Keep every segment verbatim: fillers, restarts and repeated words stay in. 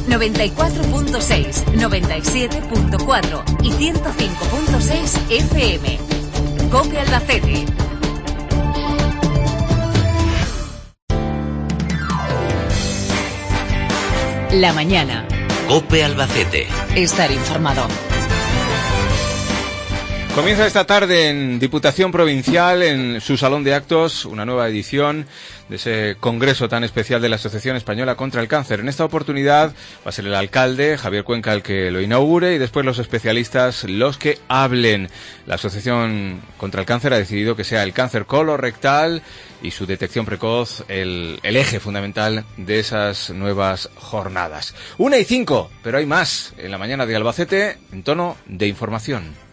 noventa y cuatro punto seis, noventa y siete punto cuatro y ciento cinco punto seis F M. COPE Albacete. La mañana. COPE Albacete. Estar informado. Comienza esta tarde en Diputación Provincial, en su salón de actos, una nueva edición de ese congreso tan especial de la Asociación Española contra el Cáncer. En esta oportunidad va a ser el alcalde, Javier Cuenca, el que lo inaugure, y después los especialistas los que hablen. La Asociación contra el Cáncer ha decidido que sea el cáncer colorectal y su detección precoz el, el eje fundamental de esas nuevas jornadas. Una y cinco, pero hay más en la mañana de Albacete en tono de información.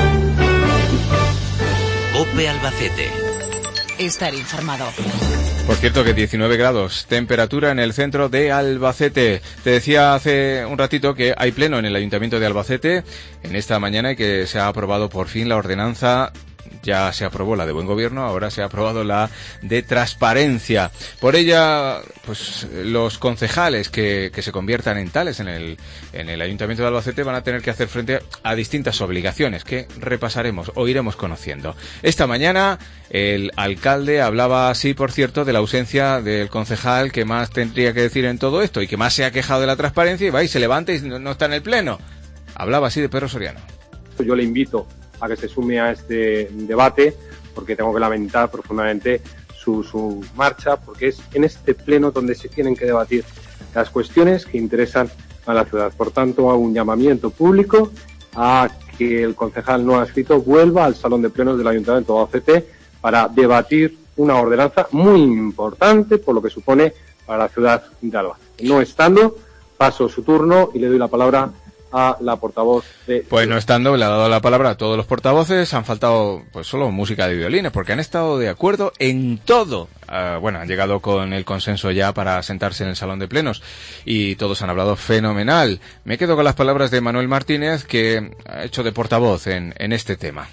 COPE Albacete. Estar informado. Por cierto que diecinueve grados, temperatura en el centro de Albacete. Te decía hace un ratito que hay pleno en el Ayuntamiento de Albacete en esta mañana y que se ha aprobado por fin la ordenanza. Ya se aprobó la de buen gobierno, ahora se ha aprobado la de transparencia. Por ella, pues los concejales que, que se conviertan en tales en el, en el Ayuntamiento de Albacete van a tener que hacer frente a distintas obligaciones que repasaremos o iremos conociendo. Esta mañana el alcalde hablaba así, por cierto, de la ausencia del concejal que más tendría que decir en todo esto y que más se ha quejado de la transparencia, y va y se levanta y no, no está en el pleno. Hablaba así de Pedro Soriano. Yo le invito a que se sume a este debate, porque tengo que lamentar profundamente su, su marcha, porque es en este pleno donde se tienen que debatir las cuestiones que interesan a la ciudad. Por tanto, hago un llamamiento público a que el concejal no adscrito vuelva al salón de plenos del Ayuntamiento de Albacete para debatir una ordenanza muy importante por lo que supone para la ciudad de Albacete. No estando, paso su turno y le doy la palabra a la portavoz de... Pues no estando, le ha dado la palabra a todos los portavoces. Han faltado pues solo música de violines, porque han estado de acuerdo en todo. Uh, bueno, han llegado con el consenso ya para sentarse en el salón de plenos y todos han hablado fenomenal. Me quedo con las palabras de Manuel Martínez, que ha hecho de portavoz en, en este tema.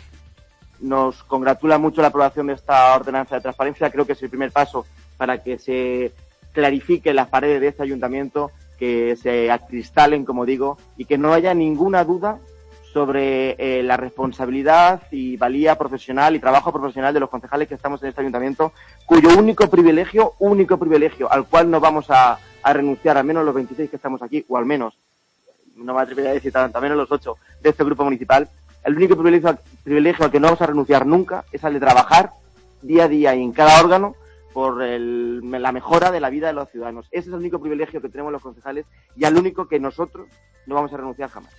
Nos congratula mucho la aprobación de esta ordenanza de transparencia. Creo que es el primer paso para que se clarifique las paredes de este ayuntamiento, que se acristalen, como digo, y que no haya ninguna duda sobre eh, la responsabilidad y valía profesional y trabajo profesional de los concejales que estamos en este ayuntamiento, cuyo único privilegio, único privilegio, al cual no vamos a, a renunciar, al menos los veintiséis que estamos aquí, o al menos, no me atrevería a decir tanto, al menos los ocho de este grupo municipal, el único privilegio, privilegio al que no vamos a renunciar nunca es al de trabajar día a día y en cada órgano por el, la mejora de la vida de los ciudadanos. Ese es el único privilegio que tenemos los concejales y al único que nosotros no vamos a renunciar jamás.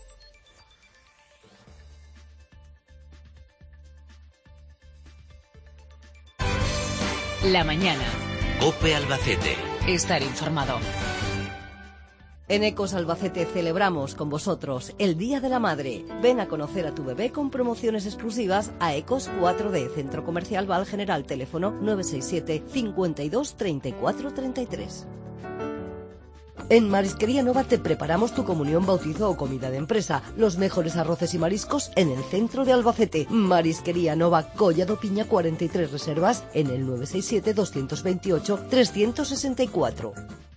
La mañana. COPE Albacete. Estar informado. En Ecos Albacete celebramos con vosotros el Día de la Madre. Ven a conocer a tu bebé con promociones exclusivas a Ecos cuatro D, Centro Comercial Val General, teléfono nueve seis siete, cincuenta y dos, treinta y cuatro, treinta y tres. En Marisquería Nova te preparamos tu comunión, bautizo o comida de empresa. Los mejores arroces y mariscos en el centro de Albacete. Marisquería Nova, Collado Piña cuarenta y tres, reservas en el nueve seis siete, dos veintiocho, trescientos sesenta y cuatro.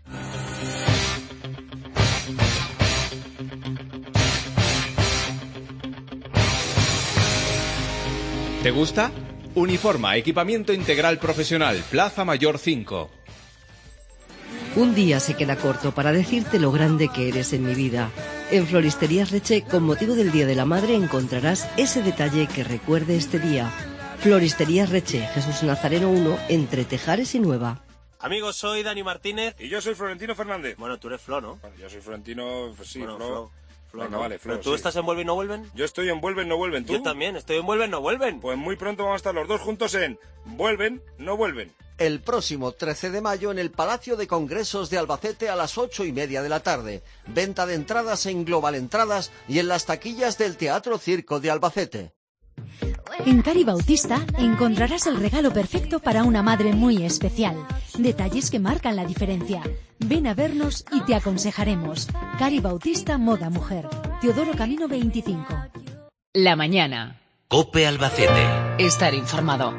¿Te gusta? Uniforma, equipamiento integral profesional, Plaza Mayor cinco. Un día se queda corto para decirte lo grande que eres en mi vida. En Floristerías Reche, con motivo del Día de la Madre, encontrarás ese detalle que recuerde este día. Floristerías Reche, Jesús Nazareno uno, entre Tejares y Nueva. Amigos, soy Dani Martínez. Y yo soy Florentino Fernández. Bueno, tú eres Flo, ¿no? Bueno, yo soy Florentino, pues sí, bueno, Flo. Flo. Flo, Venga, no. vale, Flo, ¿Pero tú sí. estás en Vuelven no Vuelven? Yo estoy en Vuelven no Vuelven, ¿tú? Yo también, estoy en Vuelven no Vuelven. Pues muy pronto vamos a estar los dos juntos en Vuelven no Vuelven. El próximo trece de mayo en el Palacio de Congresos de Albacete a las ocho y media de la tarde. Venta de entradas en Global Entradas y en las taquillas del Teatro Circo de Albacete. En Cari Bautista encontrarás el regalo perfecto para una madre muy especial. Detalles que marcan la diferencia. Ven a vernos y te aconsejaremos. Cari Bautista Moda Mujer. Teodoro Camino veinticinco. La mañana. COPE Albacete. Estar informado.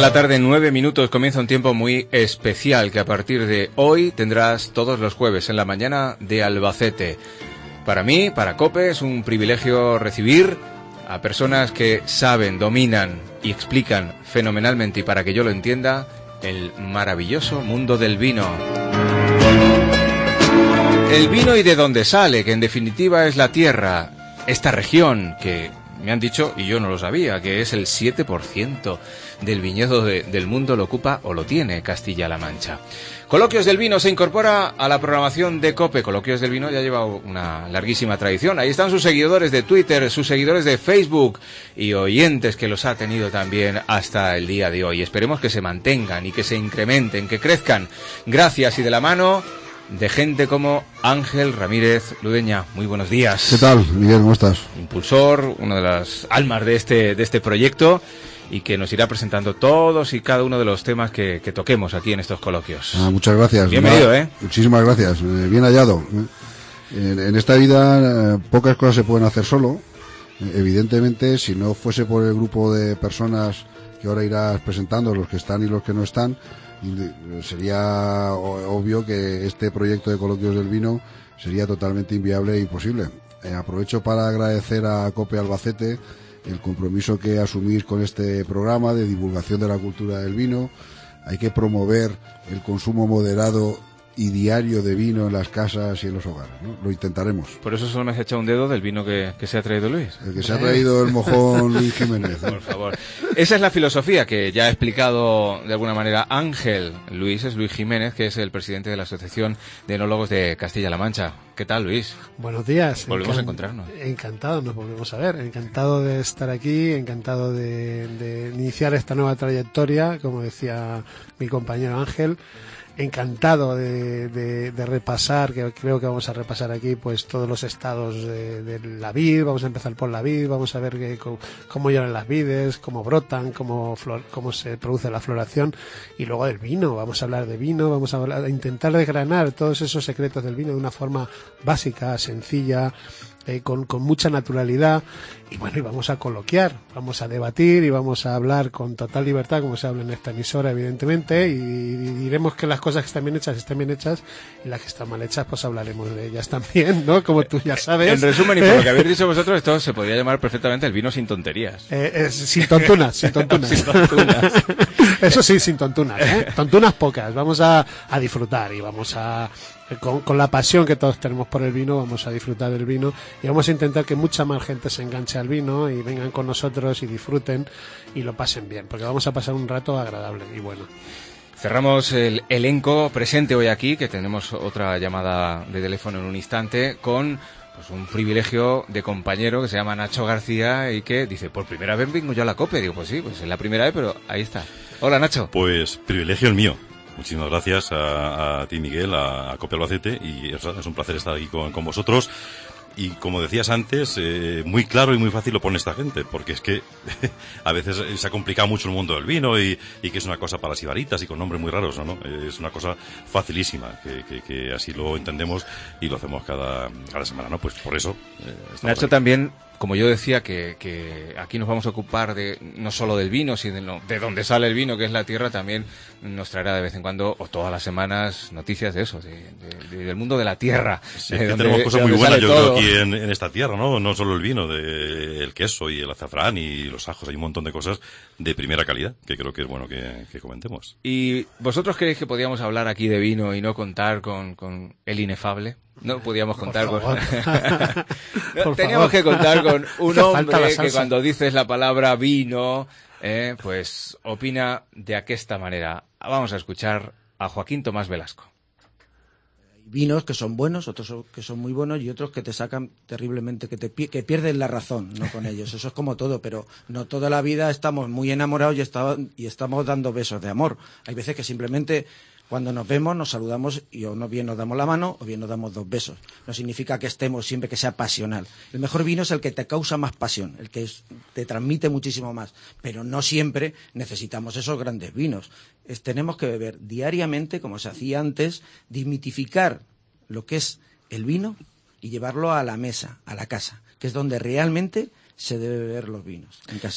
la tarde, nueve minutos, comienza un tiempo muy especial que a partir de hoy tendrás todos los jueves en la mañana de Albacete. Para mí, para COPE, es un privilegio recibir a personas que saben, dominan y explican fenomenalmente, y para que yo lo entienda, el maravilloso mundo del vino. El vino y de dónde sale, que en definitiva es la tierra, esta región que me han dicho, y yo no lo sabía, que es el siete por ciento del viñedo de, del mundo lo ocupa o lo tiene Castilla-La Mancha. Coloquios del Vino se incorpora a la programación de COPE. Coloquios del Vino ya lleva una larguísima tradición. Ahí están sus seguidores de Twitter, sus seguidores de Facebook y oyentes que los ha tenido también hasta el día de hoy. Esperemos que se mantengan y que se incrementen, que crezcan. Gracias, y de la mano de gente como Ángel Ramírez Ludeña. Muy buenos días. ¿Qué tal, Miguel? ¿Cómo estás? Impulsor, una de las almas de este, de este proyecto, y que nos irá presentando todos y cada uno de los temas que, que toquemos aquí en estos coloquios. Ah, muchas gracias. Bienvenido, ¿eh? Muchísimas gracias. Eh, bien hallado. En, en esta vida eh, pocas cosas se pueden hacer solo. Eh, evidentemente, si no fuese por el grupo de personas que ahora irás presentando, los que están y los que no están, y, sería obvio que este proyecto de Coloquios del Vino sería totalmente inviable e imposible. Eh, aprovecho para agradecer a COPE Albacete el compromiso que asumís con este programa de divulgación de la cultura del vino. Hay que promover el consumo moderado y diario de vino en las casas y en los hogares, ¿no? Lo intentaremos. Por eso solo me has echado un dedo del vino que, que se ha traído Luis. El que se ha traído el mojón Luis Jiménez, ¿eh? Por favor. Esa es la filosofía que ya ha explicado de alguna manera Ángel. Luis es Luis Jiménez, que es el presidente de la Asociación de Enólogos de Castilla-La Mancha. ¿Qué tal, Luis? Buenos días. Volvemos Encan- a encontrarnos. Encantado, nos volvemos a ver. Encantado de estar aquí, encantado de, de iniciar esta nueva trayectoria, como decía mi compañero Ángel. Encantado de, de, de repasar, que creo que vamos a repasar aquí, pues todos los estados de, de la vid. Vamos a empezar por la vid, vamos a ver que, cómo lloran las vides, cómo brotan, cómo, flor, cómo se produce la floración, y luego del vino. Vamos a hablar de vino, vamos a, hablar, a intentar desgranar todos esos secretos del vino de una forma básica, sencilla, eh, con, con mucha naturalidad. Y bueno, y vamos a coloquiar, vamos a debatir y vamos a hablar con total libertad, como se habla en esta emisora, evidentemente, y, y diremos que las cosas que están bien hechas están bien hechas, y las que están mal hechas, pues hablaremos de ellas también, ¿no? Como tú ya sabes. En resumen, y por lo que habéis dicho vosotros, esto se podría llamar perfectamente el vino sin tonterías. Eh, eh, sin tontunas, sin tontunas. Sin tontunas. Eso sí, sin tontunas, ¿eh? Tontunas pocas. Vamos a, a disfrutar y vamos a... Con, con la pasión que todos tenemos por el vino, vamos a disfrutar del vino, y vamos a intentar que mucha más gente se enganche al vino y vengan con nosotros y disfruten y lo pasen bien, porque vamos a pasar un rato agradable y bueno. Cerramos el elenco presente hoy aquí, que tenemos otra llamada de teléfono en un instante, con pues un privilegio de compañero que se llama Nacho García y que dice, por primera vez vengo yo a la COPE. Digo, pues sí, pues es la primera vez, pero ahí está. Hola, Nacho. Pues privilegio el mío. Muchísimas gracias a, a ti, Miguel, a, a COPE Albacete, y es, es un placer estar aquí con, con vosotros. Y como decías antes, eh, muy claro y muy fácil lo pone esta gente, porque es que a veces se ha complicado mucho el mundo del vino y, y que es una cosa para las ibaritas y con nombres muy raros, ¿no? Es una cosa facilísima, que, que, que así lo entendemos y lo hacemos cada, cada semana, ¿no? Pues por eso. Eh, Nacho, también, como yo decía, que, que aquí nos vamos a ocupar de no solo del vino, sino de, no, de dónde sale el vino, que es la tierra, también nos traerá de vez en cuando, o todas las semanas, noticias de eso, de, de, de, del mundo de la tierra. Sí, de que donde, tenemos cosas muy donde buenas, yo todo. creo, aquí en, en esta tierra, ¿no? No solo el vino, de, el queso y el azafrán y los ajos, hay un montón de cosas de primera calidad, que creo que es bueno que, que comentemos. ¿Y vosotros creéis que podíamos hablar aquí de vino y no contar con, con el inefable? No podíamos contar con... no, teníamos favor. que contar con un hombre que cuando dices la palabra vino, eh, pues opina de aquesta manera. Vamos a escuchar a Joaquín Tomás Velasco. Vinos que son buenos, otros que son muy buenos y otros que te sacan terriblemente, que te que pierden la razón, ¿no? Con ellos. Eso es como todo, pero no toda la vida estamos muy enamorados y, está, y estamos dando besos de amor. Hay veces que simplemente cuando nos vemos nos saludamos y o no bien nos damos la mano o bien nos damos dos besos. No significa que estemos siempre que sea pasional. El mejor vino es el que te causa más pasión, el que es, te transmite muchísimo más, pero no siempre necesitamos esos grandes vinos. Es, tenemos que beber diariamente, como se hacía antes, desmitificar lo que es el vino y llevarlo a la mesa, a la casa, que es donde realmente se debe beber los vinos, en casa.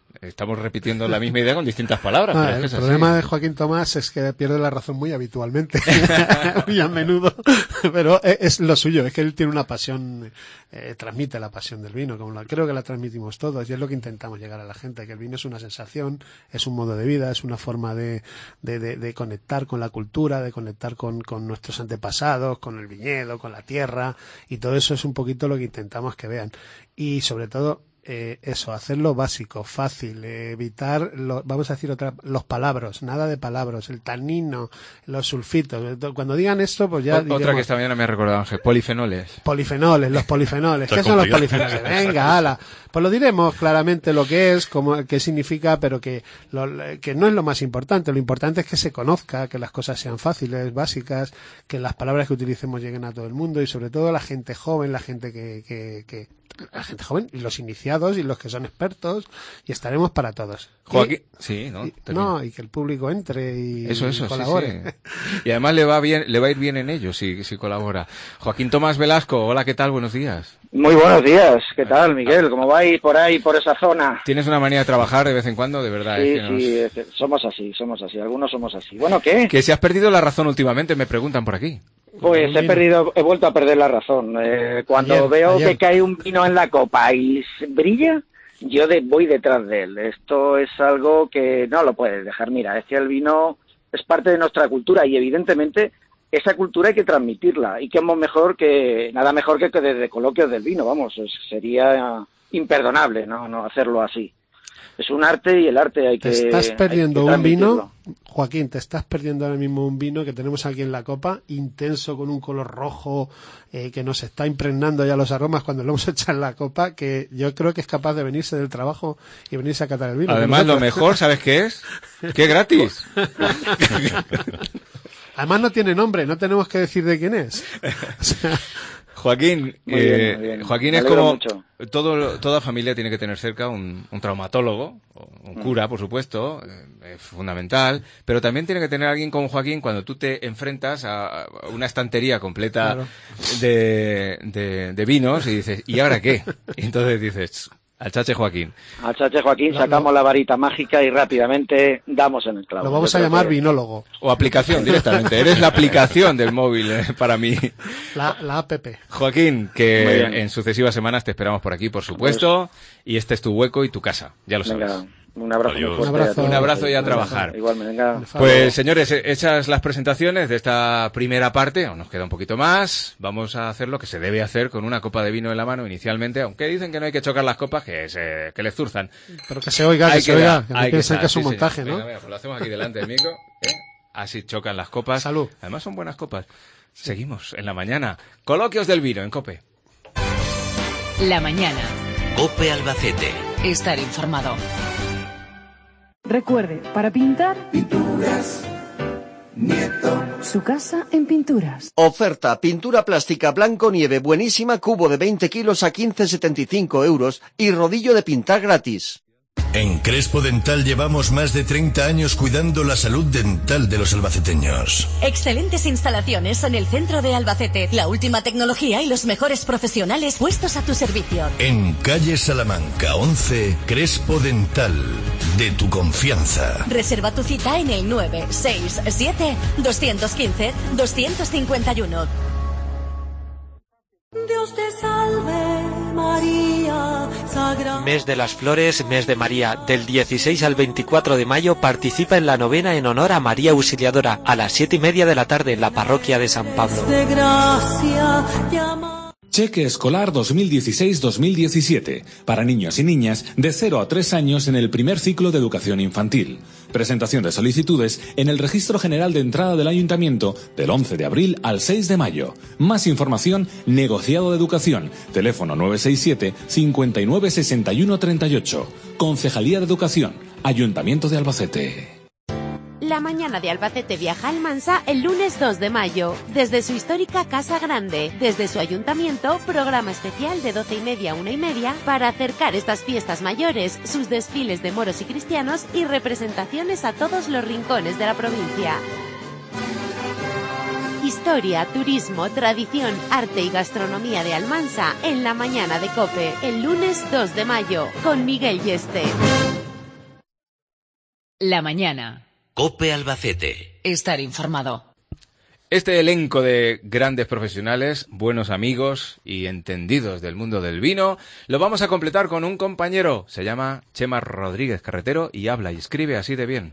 estamos repitiendo la misma idea con distintas palabras. No, pero es el que es problema así. de Joaquín Tomás es que pierde la razón muy habitualmente, muy a menudo, pero es, es lo suyo, es que él tiene una pasión, eh, transmite la pasión del vino, como la, creo que la transmitimos todos, y es lo que intentamos llegar a la gente, que el vino es una sensación, es un modo de vida, es una forma de, de, de, de conectar con la cultura, de conectar con, con nuestros antepasados, con el viñedo, con la tierra, y todo eso es un poquito lo que intentamos que vean. Y sobre todo, Eh, eso, hacerlo básico, fácil, eh, evitar, lo, vamos a decir otra, los palabras, nada de palabras, el tanino, los sulfitos. Cuando digan esto, pues ya O, diremos, otra que esta mañana me ha recordado Ángel, polifenoles. Polifenoles, los polifenoles. ¿Qué son los polifenoles? Venga, ala. Pues lo diremos claramente lo que es, cómo, qué significa, pero que, lo, que no es lo más importante. Lo importante es que se conozca, que las cosas sean fáciles, básicas, que las palabras que utilicemos lleguen a todo el mundo y sobre todo la gente joven, la gente que, que, que la gente joven y los iniciados y los que son expertos, y estaremos para todos. Joaquín, y, sí, ¿no? Y, no, y que el público entre y, eso, eso, y colabore. Sí, sí. Y además le va bien, le va a ir bien en ello si, si colabora. Joaquín Tomás Velasco, hola, ¿qué tal? Buenos días. Muy buenos días, ¿qué tal, Miguel? ¿Cómo vais por ahí, por esa zona? ¿Tienes una manía de trabajar de vez en cuando? De verdad. Sí, es que nos... sí, es que somos así, somos así, algunos somos así. Bueno, ¿qué? Que si has perdido la razón últimamente, me preguntan por aquí. Pues he perdido, he vuelto a perder la razón. Eh, cuando ayer, veo ayer. que cae un vino en la copa y brilla, yo de, voy detrás de él. Esto es algo que no lo puedes dejar. Mira, es que el vino es parte de nuestra cultura y evidentemente esa cultura hay que transmitirla. Y qué mejor que, nada mejor que, que desde coloquios del vino, vamos, es, sería imperdonable no, no hacerlo así. Es un arte y el arte hay que... Te estás perdiendo hay que un vino, transmitirlo. Joaquín, te estás perdiendo ahora mismo un vino que tenemos aquí en la copa, intenso, con un color rojo, eh, que nos está impregnando ya los aromas cuando lo hemos echado en la copa, que yo creo que es capaz de venirse del trabajo y venirse a catar el vino. Además, lo mejor, ¿sabes qué es? ¡Que es gratis! Además no tiene nombre, no tenemos que decir de quién es. O sea, Joaquín, Muy bien, eh, muy bien. Joaquín Me es alegro como mucho. todo, toda familia tiene que tener cerca un, un traumatólogo, o un cura, por supuesto, eh, es fundamental, pero también tiene que tener alguien como Joaquín cuando tú te enfrentas a a una estantería completa Claro. de, de, de vinos y dices, ¿y ahora qué? Y entonces dices, al chache Joaquín. Al chache Joaquín sacamos la varita mágica y rápidamente damos en el clavo. lo vamos Yo a creo llamar que- vinólogo, O aplicación directamente, eres la aplicación del móvil eh, para mí. la, la app. Joaquín, Muy que bien. en sucesivas semanas te esperamos por aquí, por supuesto, y este es tu hueco y tu casa, ya lo sabes. Venga, un abrazo muy Adiós. fuerte. Un abrazo. a todos. Un abrazo y a Un abrazo. trabajar. Igualmente, venga. Pues señores, eh, hechas las presentaciones de esta primera parte, aún nos queda un poquito más, vamos a hacer lo que se debe hacer con una copa de vino en la mano inicialmente, aunque dicen que no hay que chocar las copas, que se, que les zurzan. Pero que se oiga, que Hay se dar, oiga, que no hay piensen dar, que es un sí, montaje, señor. ¿no? Venga, venga, pues lo hacemos aquí delante del micro, ¿eh? Así chocan las copas. Salud. Además son buenas copas. Seguimos en la mañana. Coloquios del vino en COPE. La mañana. COPE Albacete. Estar informado. Recuerde, para pintar, pinturas, Nieto. Su casa en pinturas. Oferta, pintura plástica blanco nieve buenísima, cubo de veinte kilos a quince setenta y cinco euros y rodillo de pintar gratis. En Crespo Dental llevamos más de treinta años cuidando la salud dental de los albaceteños. Excelentes instalaciones en el centro de Albacete. La última tecnología y los mejores profesionales puestos a tu servicio. En calle Salamanca once, Crespo Dental, de tu confianza. Reserva tu cita en el nueve seis siete, dos uno cinco, dos cinco uno. Dios te salve, María, sagrada. Mes de las Flores, mes de María. Del dieciséis al veinticuatro de mayo participa en la novena en honor a María Auxiliadora a las siete y media de la tarde en la parroquia de San Pablo. De gracia, llama. Cheque escolar dos mil dieciséis dos mil diecisiete para niños y niñas de cero a tres años en el primer ciclo de educación infantil. Presentación de solicitudes en el Registro General de Entrada del Ayuntamiento del once de abril al seis de mayo. Más información, negociado de educación, teléfono nueve seis siete, cincuenta y nueve, sesenta y uno, treinta y ocho. Concejalía de Educación, Ayuntamiento de Albacete. La mañana de Albacete viaja a Almansa el lunes dos de mayo, desde su histórica Casa Grande, desde su ayuntamiento, programa especial de doce y media a una y media para acercar estas fiestas mayores, sus desfiles de moros y cristianos y representaciones a todos los rincones de la provincia. Historia, turismo, tradición, arte y gastronomía de Almansa en la mañana de COPE, el lunes dos de mayo, con Miguel Yeste. La mañana. COPE Albacete. Estar informado. Este elenco de grandes profesionales, buenos amigos y entendidos del mundo del vino, lo vamos a completar con un compañero. Se llama Chema Rodríguez Carretero y habla y escribe así de bien.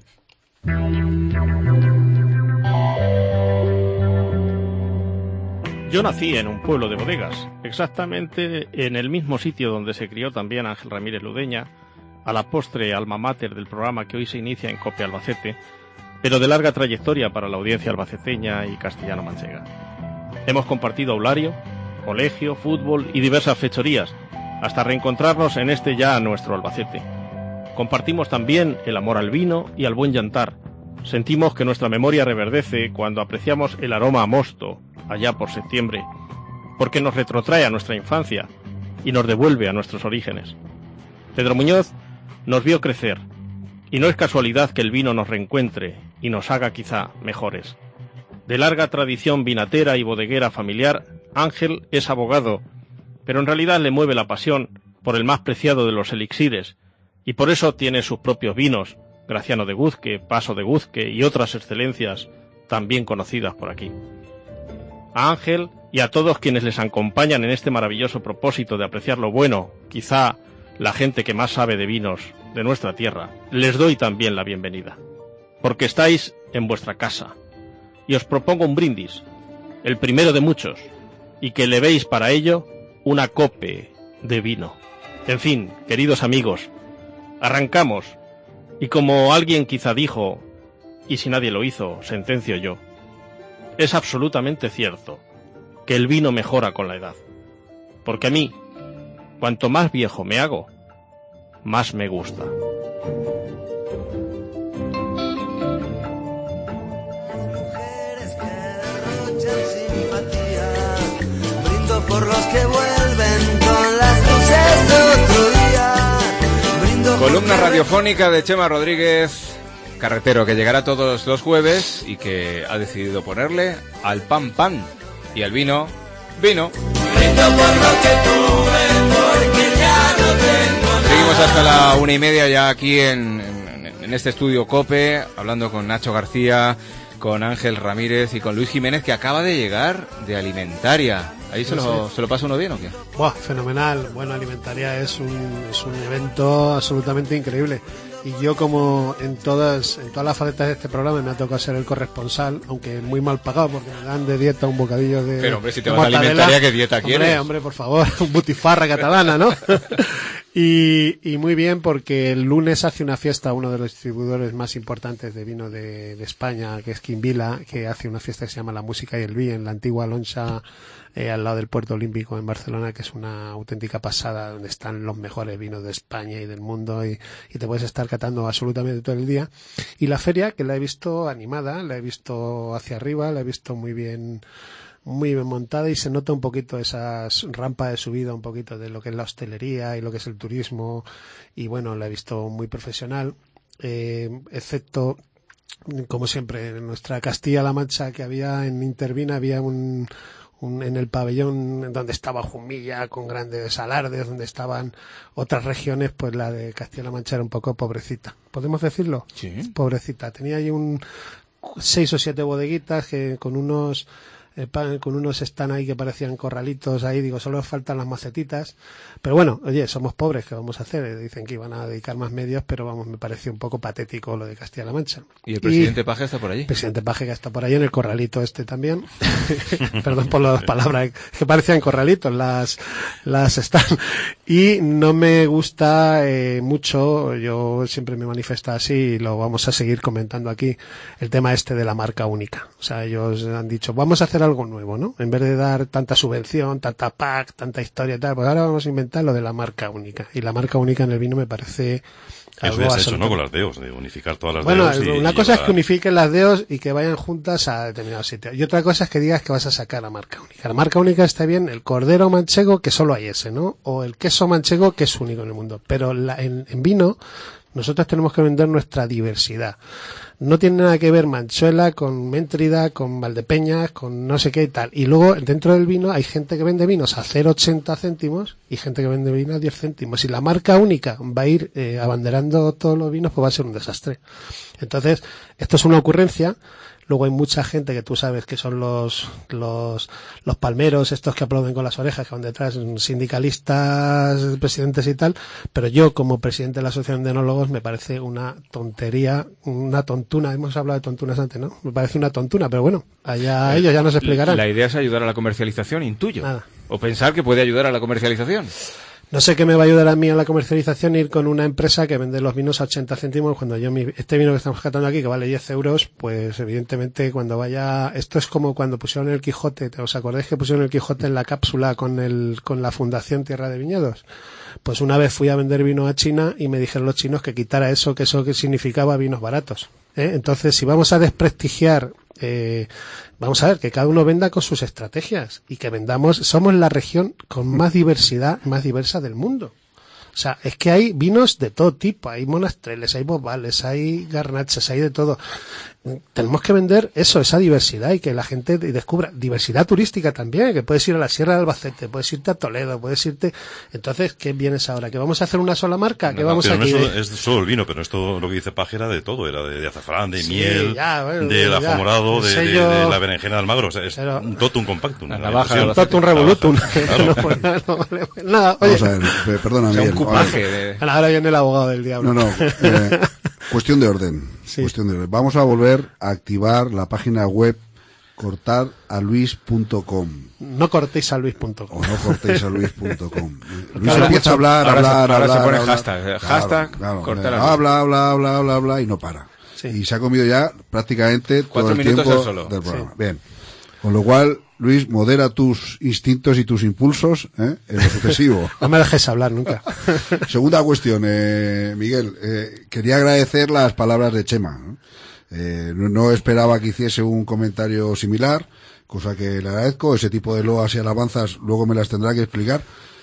Yo nací en un pueblo de bodegas, exactamente en el mismo sitio donde se crió también Ángel Ramírez Ludeña, a la postre alma mater del programa que hoy se inicia en COPE Albacete, pero de larga trayectoria para la audiencia albaceteña y castellano-manchega. Hemos compartido aulario, colegio, fútbol y diversas fechorías, hasta reencontrarnos en este ya nuestro Albacete. Compartimos también el amor al vino y al buen llantar. Sentimos que nuestra memoria reverdece cuando apreciamos el aroma a mosto, allá por septiembre, porque nos retrotrae a nuestra infancia y nos devuelve a nuestros orígenes. Pedro Muñoz nos vio crecer, y no es casualidad que el vino nos reencuentre y nos haga quizá mejores. De larga tradición vinatera y bodeguera familiar, Ángel es abogado, pero en realidad le mueve la pasión por el más preciado de los elixires, y por eso tiene sus propios vinos, Graciano de Guzque, Paso de Guzque y otras excelencias también conocidas por aquí. A Ángel y a todos quienes les acompañan en este maravilloso propósito de apreciar lo bueno, quizá la gente que más sabe de vinos de nuestra tierra, les doy también la bienvenida, porque estáis en vuestra casa, y os propongo un brindis, el primero de muchos, y que le veis para ello una cope de vino. En fin, queridos amigos, arrancamos, y como alguien quizá dijo, y si nadie lo hizo, sentencio yo, es absolutamente cierto que el vino mejora con la edad, porque a mí, cuanto más viejo me hago, más me gusta. Brindo por los que vuelven con las luces de otro día. Brindo Columna radiofónica de Chema Rodríguez Carretero, que llegará todos los jueves y que ha decidido ponerle al pan pan y al vino vino. Brindo por lo que tuve, porque ya no tengo nada. Seguimos hasta la una y media ya aquí en, en, en este estudio COPE, hablando con Nacho García, con Ángel Ramírez y con Luis Jiménez, que acaba de llegar de Alimentaria. ¿Ahí se, sí, lo, sí. se lo pasa uno bien o qué? Buah, fenomenal. Bueno, Alimentaria es un, es un evento absolutamente increíble. Y yo, como en todas en todas las facetas de este programa, me ha tocado ser el corresponsal, aunque muy mal pagado, porque me dan de dieta un bocadillo de... Pero hombre, si te vas a Alimentaria, ¿qué dieta hombre, quieres? Hombre, por favor, butifarra catalana, ¿no? y, y muy bien, porque el lunes hace una fiesta uno de los distribuidores más importantes de vino de, de España, que es Quimbila, que hace una fiesta que se llama La Música y el Vino, en la antigua Loncha, Eh, al lado del Puerto Olímpico en Barcelona, que es una auténtica pasada, donde están los mejores vinos de España y del mundo, y, y te puedes estar catando absolutamente todo el día. Y la feria, que la he visto animada, la he visto hacia arriba, la he visto muy bien muy bien montada, y se nota un poquito esas rampas de subida, un poquito de lo que es la hostelería y lo que es el turismo, y bueno, la he visto muy profesional, eh, excepto, como siempre, en nuestra Castilla-La Mancha, que había en Intervina, había un Un, en el pabellón donde estaba Jumilla con grandes alardes, donde estaban otras regiones, pues la de Castilla-La Mancha era un poco pobrecita. ¿Podemos decirlo? Sí. Pobrecita. Tenía ahí un seis o siete bodeguitas que con unos eh, con unos están ahí que parecían corralitos ahí, digo, solo faltan las macetitas. Pero bueno, oye, somos pobres, ¿qué vamos a hacer? Dicen que iban a dedicar más medios, pero vamos, me pareció un poco patético lo de Castilla-La Mancha. ¿Y el presidente y, Paje está por allí? El presidente Paje está por ahí en el corralito este también. Perdón por las palabras, que parecían corralitos, las, las están. Y no me gusta eh, mucho, yo siempre me manifiesto así y lo vamos a seguir comentando aquí, el tema este de la marca única. O sea, ellos han dicho, vamos a hacer algo nuevo, ¿no? En vez de dar tanta subvención, tanta P A C, tanta historia y tal, pues ahora vamos a inventar lo de la marca única. Y la marca única en el vino me parece algo Eso ya se ha hecho, ¿no? Con las D E Os, de unificar todas las bueno, D E Os. Bueno, una y cosa llevar... es que unifiquen las D E Os y que vayan juntas a determinados sitios. Y otra cosa es que digas que vas a sacar la marca única. La marca única está bien el cordero manchego, que solo hay ese, ¿no? O el queso manchego, que es único en el mundo. Pero la, en, en vino Nosotros tenemos que vender nuestra diversidad. No tiene nada que ver Manchuela con Méntrida, con Valdepeñas, con no sé qué y tal. Y luego, dentro del vino, hay gente que vende vinos a cero coma ochenta céntimos y gente que vende vino a diez céntimos. Si la marca única va a ir eh, abanderando todos los vinos, pues va a ser un desastre. Entonces, esto es una ocurrencia. Luego hay mucha gente que tú sabes que son los los los palmeros, estos que aplauden con las orejas, que van detrás, sindicalistas, presidentes y tal, pero yo como presidente de la Asociación de Enólogos me parece una tontería, una tontuna, hemos hablado de tontunas antes, ¿no? Me parece una tontuna, pero bueno, allá ellos ya nos explicarán. La idea es ayudar a la comercialización, intuyo. Nada. O pensar que puede ayudar a la comercialización. No sé qué me va a ayudar a mí a la comercialización ir con una empresa que vende los vinos a ochenta céntimos cuando yo, mi, este vino que estamos catando aquí, que vale diez euros, pues evidentemente cuando vaya, esto es como cuando pusieron el Quijote, ¿os acordáis que pusieron el Quijote en la cápsula con el, con la Fundación Tierra de Viñedos? Pues una vez fui a vender vino a China y me dijeron los chinos que quitara eso, que eso que significaba vinos baratos, ¿eh? Entonces, si vamos a desprestigiar, eh, vamos a ver, que cada uno venda con sus estrategias y que vendamos, somos la región con más diversidad, más diversa del mundo. O sea, es que hay vinos de todo tipo, hay monastreles, hay bobales, hay garnachas, hay de todo. Tenemos que vender eso, esa diversidad y que la gente descubra diversidad turística también, que puedes ir a la Sierra de Albacete, puedes irte a Toledo, puedes irte... Entonces, ¿qué vienes ahora? ¿Que vamos a hacer una sola marca? ¿Que no, vamos pero aquí? No es, solo, es solo el vino, pero es todo lo que dice Paje era de todo, era de, de azafrán, de Sí, ya, ya, bueno, del ya. ajo morado, de, sello... de, de la berenjena de Almagro, o sea, es pero... un totum compactum. La navaja, un totum revolutum. Claro. No, pues, nada, no, vale, nada, oye. Vamos a ver, perdona, O sea, un Miguel. cupaje de... Ahora viene el abogado del diablo. No, no, eh, cuestión de orden. Sí. Cuestión de orden. Vamos a volver a activar la página web cortar a luis punto com. No cortéis a luis punto com. O no cortéis a luis punto com. Luis Ahora empieza a hablar, ahora hablar, se, ahora hablar. se pone hablar. hashtag. Claro, Hashtag, claro, cortar eh, a Luis. habla, habla, habla, habla, habla y no para. Sí. Y se ha comido ya prácticamente todo Cuatro el minutos tiempo él solo. del programa. Sí. Bien. Con lo cual, Luis, modera tus instintos y tus impulsos, ¿eh? En lo sucesivo. No me dejes hablar nunca. Segunda cuestión, eh, Miguel. Eh, quería agradecer las palabras de Chema, ¿no? Eh, no, no esperaba que hiciese un comentario similar, cosa que le agradezco. Ese tipo de loas y alabanzas luego me las tendrá que explicar.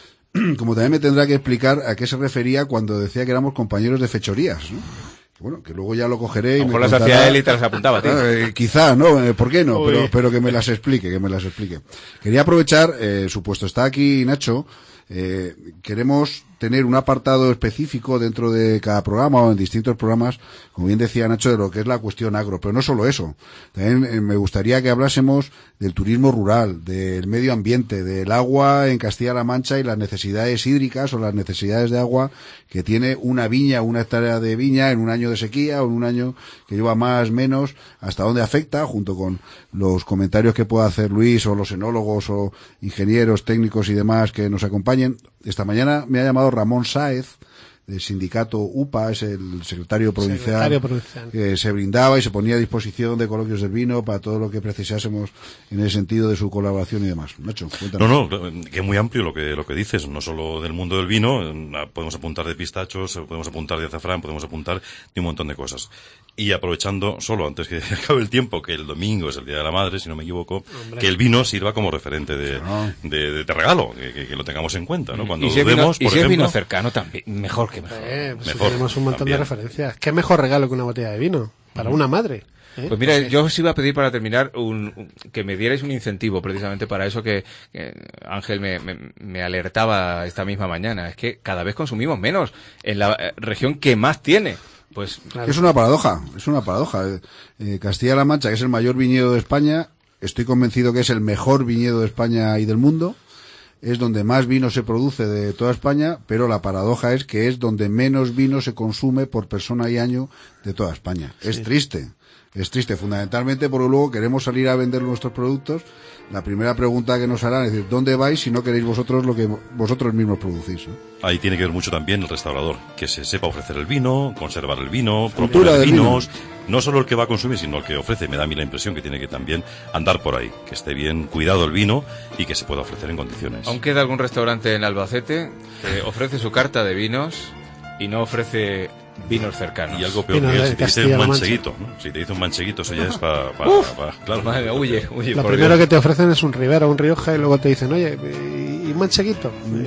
Como también me tendrá que explicar a qué se refería cuando decía que éramos compañeros de fechorías, ¿no? Bueno, que luego ya lo cogeré y a lo me mejor las contará... hacía él y te las apuntaba a ti. Eh, quizá, ¿no? Eh, ¿Por qué no? Uy. Pero, pero que me las explique, que me las explique. Quería aprovechar, eh, supuesto está aquí Nacho, eh, queremos tener un apartado específico dentro de cada programa o en distintos programas, como bien decía Nacho, de lo que es la cuestión agro. Pero no solo eso. También eh, me gustaría que hablásemos del turismo rural, del medio ambiente, del agua en Castilla-La Mancha y las necesidades hídricas o las necesidades de agua que tiene una viña, una hectárea de viña en un año de sequía o en un año que lleva más, menos, hasta dónde afecta, junto con los comentarios que pueda hacer Luis o los enólogos o ingenieros técnicos y demás que nos acompañen. Esta mañana me ha llamado Ramón Sáez, del sindicato U P A, es el secretario provincial, Secretario provincial. que se brindaba y se ponía a disposición de Coloquios del Vino para todo lo que precisásemos en el sentido de su colaboración y demás. Nacho, cuéntanos. No, no, que es muy amplio lo que lo que dices, no solo del mundo del vino, podemos apuntar de pistachos, podemos apuntar de azafrán, podemos apuntar de un montón de cosas. Y aprovechando, solo antes que acabe el tiempo, que el domingo es el Día de la Madre, si no me equivoco, Hombre. que el vino sirva como referente de, Claro. de, de, de regalo, que, que, que lo tengamos en cuenta, ¿no? Cuando Y si es vino, dudemos, y por si es ejemplo, vino cercano también, mejor que mejor. Eh, pues Mejor, tenemos un montón también. de referencias. ¿Qué mejor regalo que una botella de vino? Para una madre. ¿eh? Pues mira, Sí. yo os iba a pedir para terminar un, un- que me dierais un incentivo precisamente para eso que, que Ángel me, me, me alertaba esta misma mañana. Es que cada vez consumimos menos en la eh, región que más tiene. Pues Claro. Es una paradoja, es una paradoja. Eh, eh, Castilla-La Mancha, que es el mayor viñedo de España, estoy convencido que es el mejor viñedo de España y del mundo, es donde más vino se produce de toda España, pero la paradoja es que es donde menos vino se consume por persona y año de toda España. Sí. Es triste, es triste, fundamentalmente porque luego queremos salir a vender nuestros productos. La primera pregunta que nos harán es decir, ¿dónde vais si no queréis vosotros lo que vosotros mismos producís? ¿no? ahí tiene que ver mucho también el restaurador, que se sepa ofrecer el vino, conservar el vino, Cultura proponer del vinos, no solo el que va a consumir, sino el que ofrece. Me da a mí la impresión que tiene que también andar por ahí, que esté bien cuidado el vino y que se pueda ofrecer en condiciones. aún queda algún restaurante en Albacete que ofrece su carta de vinos y no ofrece vinos cercanos. Y algo peor Vino que de si te dice Castilla-La un Mancha. mancheguito, ¿no? Si te dice un mancheguito, eso ya es para... Pa, pa, claro. Madre mía, huye, huye. Lo por primero Dios. que te ofrecen es un Ribera, un Rioja y luego te dicen, oye, ¿y un mancheguito? Y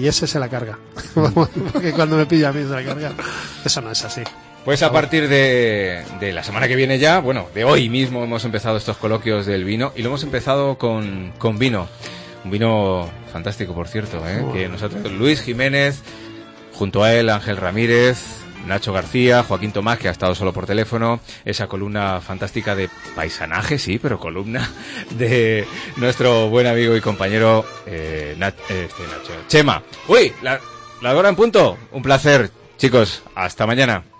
y ese se la carga. Porque cuando me pilla a mí se la carga. Eso no es así. Pues a partir de, de la semana que viene ya, bueno, de hoy mismo hemos empezado estos coloquios del vino y lo hemos empezado con, con vino. Un vino fantástico, por cierto, ¿eh? Oh. Que nosotros, Luis Jiménez, junto a él Ángel Ramírez, Nacho García, Joaquín Tomás, que ha estado solo por teléfono, esa columna fantástica de paisanaje, sí, pero columna de nuestro buen amigo y compañero eh, Nach, este, Nacho, Chema. Uy, la, la hora en punto. Un placer, chicos. Hasta mañana.